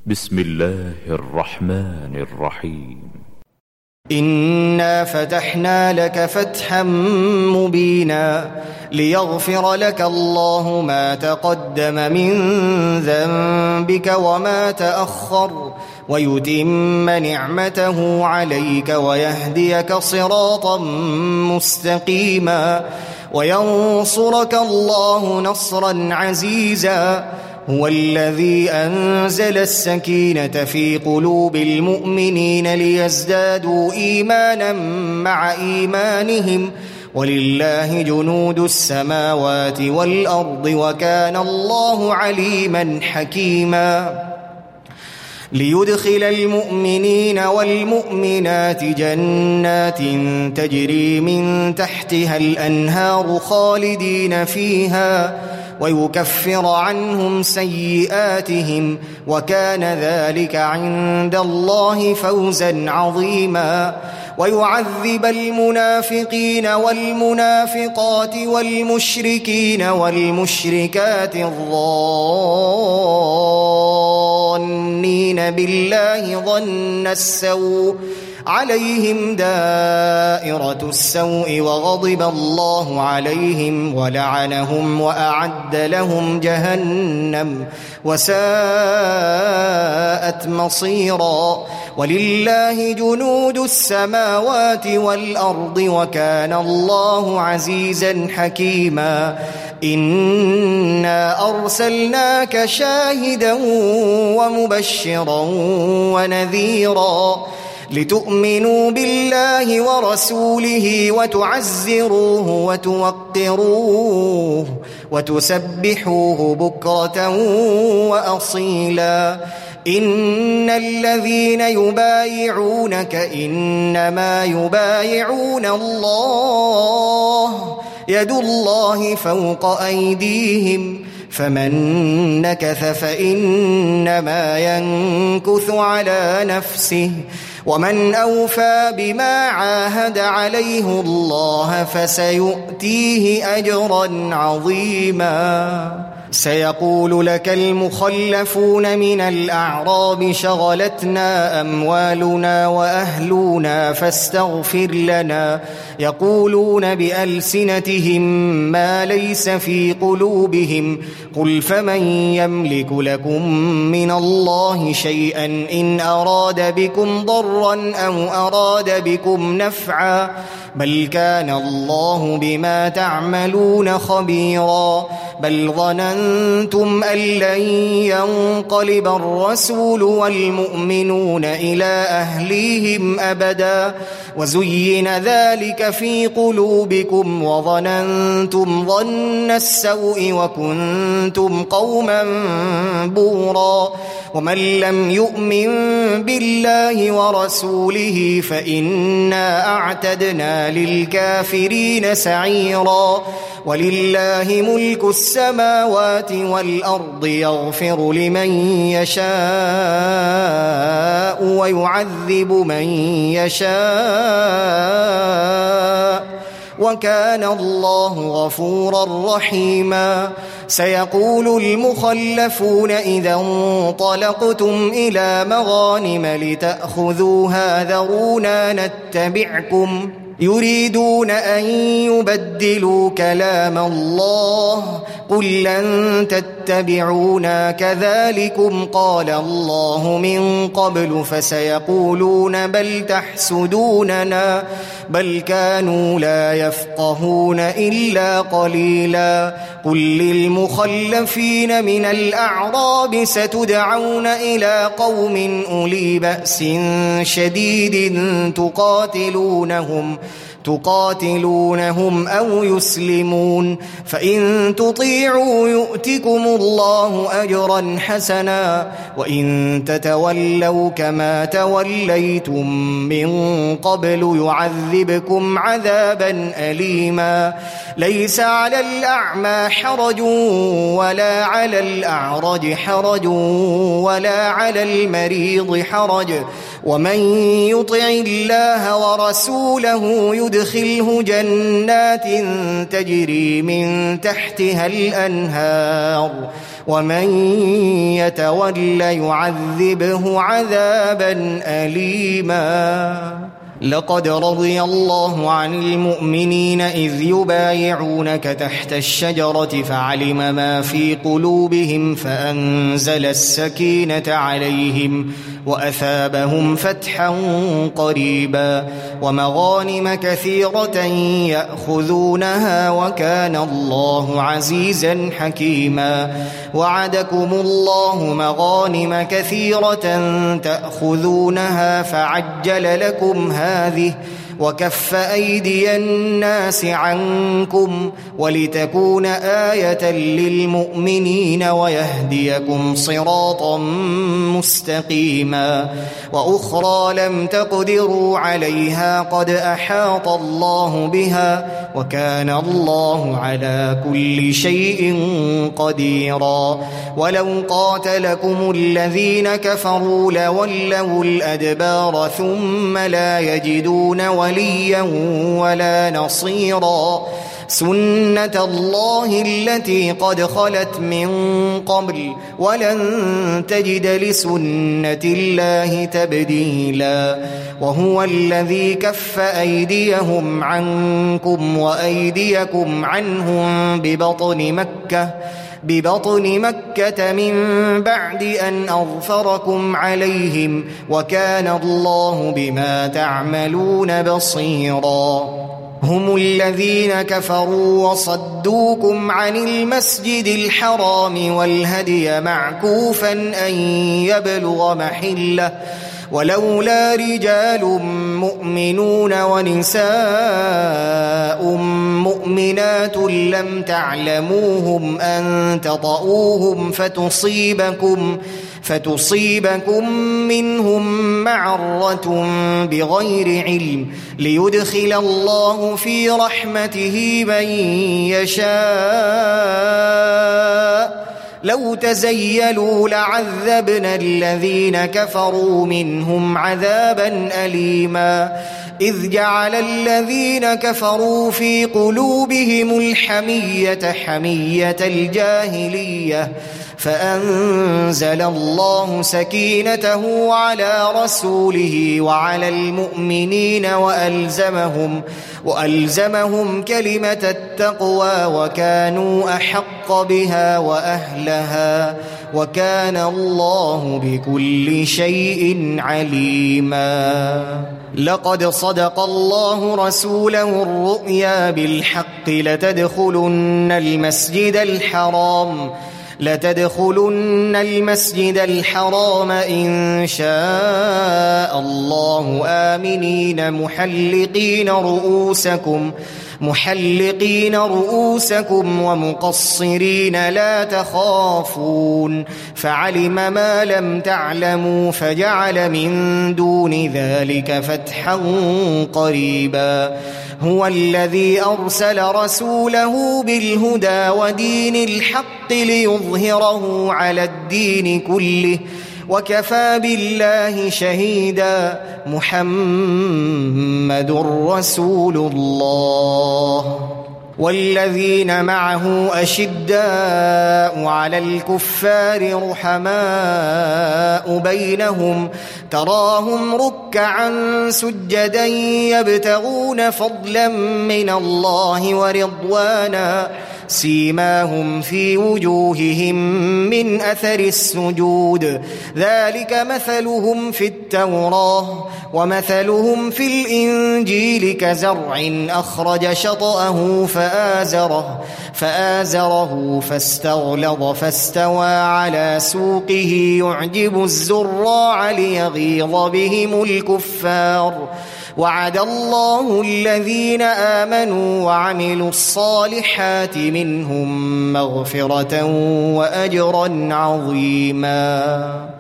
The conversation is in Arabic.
بسم الله الرحمن الرحيم. إنا فتحنا لك فتحا مبينا ليغفر لك الله ما تقدم من ذنبك وما تأخر ويتم نعمته عليك ويهديك صراطا مستقيما وينصرك الله نصرا عزيزا. هو الذي أنزل السكينة في قلوب المؤمنين ليزدادوا إيمانا مع إيمانهم ولله جنود السماوات والأرض وكان الله عليما حكيما. ليدخل المؤمنين والمؤمنات جنات تجري من تحتها الأنهار خالدين فيها ويكفر عنهم سيئاتهم وكان ذلك عند الله فوزا عظيما. ويعذب المنافقين والمنافقات والمشركين والمشركات الظانين بالله ظن السوء عليهم دائرة السوء وغضب الله عليهم ولعنهم وأعد لهم جهنم وساءت مصيرا. ولله جنود السماوات والأرض وكان الله عزيزا حكيما. إنا أرسلناك شاهدا ومبشرا ونذيرا لتؤمنوا بالله ورسوله وتعزروه وتوقروه وتسبحوه بكرة وأصيلا. إن الذين يبايعونك إنما يبايعون الله يد الله فوق أيديهم فمن نكث فإنما ينكث على نفسه ومن أوفى بما عاهد عليه الله فسيؤتيه أجرا عظيما. سيقول لك المخلفون من الأعراب شغلتنا أموالنا وأهلنا فاستغفر لنا يقولون بألسنتهم ما ليس في قلوبهم قل فمن يملك لكم من الله شيئا إن أراد بكم ضرا أو أراد بكم نفعا بل كان الله بما تعملون خبيرا. بل ظننتم أن لن ينقلب الرسول والمؤمنون إلى أهليهم أبدا وزين ذلك في قلوبكم وظننتم ظن السوء وكنتم قوما بورا. ومن لم يؤمن بالله ورسوله فإنا أعتدنا للكافرين سعيرا. ولله ملك السماوات والأرض يغفر لمن يشاء ويعذب من يشاء وكان الله غفورا رحيما. سيقول المخلفون إذا انطلقتم إلى مغانم لتأخذوها ذرونا نتبعكم يريدون أن يبدلوا كلام الله قل لن تتبعونا كذلكم قال الله من قبل فسيقولون بل تحسدوننا بل كانوا لا يفقهون إلا قليلا. قل للمخلفين من الأعراب ستدعون إلى قوم أولي بأس شديد تقاتلونهم أو يسلمون فإن تطيعوا يؤتكم الله أجرا حسنا وإن تتولوا كما توليتم من قبل يعذبكم عذابا أليما. ليس على الأعمى حرج ولا على الأعرج حرج ولا على المريض حرج ومن يطع الله ورسوله يدخله جنات تجري من تحتها الأنهار ومن يتول يعذبه عذابا أليما. لقد رضي الله عن المؤمنين إذ يبايعونك تحت الشجرة فعلم ما في قلوبهم فأنزل السكينة عليهم وأثابهم فتحا قريبا ومغانم كثيرة يأخذونها وكان الله عزيزا حكيما. وعدكم الله مغانم كثيرة تأخذونها فعجل لكم هذه وكف أيدي الناس عنكم ولتكون آية للمؤمنين ويهديكم صراطا مستقيما. وأخرى لم تقدروا عليها قد أحاط الله بها وكان الله على كل شيء قديرا. ولو قاتلكم الذين كفروا لولوا الأدبار ثم لا يجدون وليا ولا نصيرا. سنة الله التي قد خلت من قبل ولن تجد لسنة الله تبديلا. وهو الذي كف أيديهم عنكم وأيديكم عنهم ببطن مكة من بعد أن أظفركم عليهم وكان الله بما تعملون بصيرا. هم الذين كفروا وصدوكم عن المسجد الحرام والهدي معكوفا أن يبلغ محله ولولا رجال مؤمنون ونساء مؤمنات لم تعلموهم أن تطؤوهم فتصيبكم منهم معرة بغير علم ليدخل الله في رحمته من يشاء. لو تزيلوا لعذبنا الذين كفروا منهم عذابا أليما. إذ جعل الذين كفروا في قلوبهم الحمية حمية الجاهلية فأنزل الله سكينته على رسوله وعلى المؤمنين وألزمهم كلمة التقوى وكانوا أحق بها وأهلها وكان الله بكل شيء عليما. لقد صدق الله رسوله الرؤيا بالحق لتدخلن المسجد الحرام إن شاء الله آمنين محلقين رؤوسكم ومقصرين لا تخافون فعلم ما لم تعلموا فجعل من دون ذلك فتحا قريبا. هو الذي أرسل رسوله بالهدى ودين الحق ليظهره على الدين كله وكفى بالله شهيدا. محمد رسول الله. والذين معه أشداء على الكفار رحماء بينهم تراهم ركعا سجدا يبتغون فضلا من الله ورضوانا سيماهم في وجوههم من أثر السجود ذلك مثلهم في التوراة ومثلهم في الإنجيل كزرع أخرج شطأه فآزره فاستغلظ فاستوى على سوقه يعجب الزراع ليغيظ بهم الكفار. وعد الله الذين آمنوا وعملوا الصالحات منهم مغفرة وأجرا عظيما.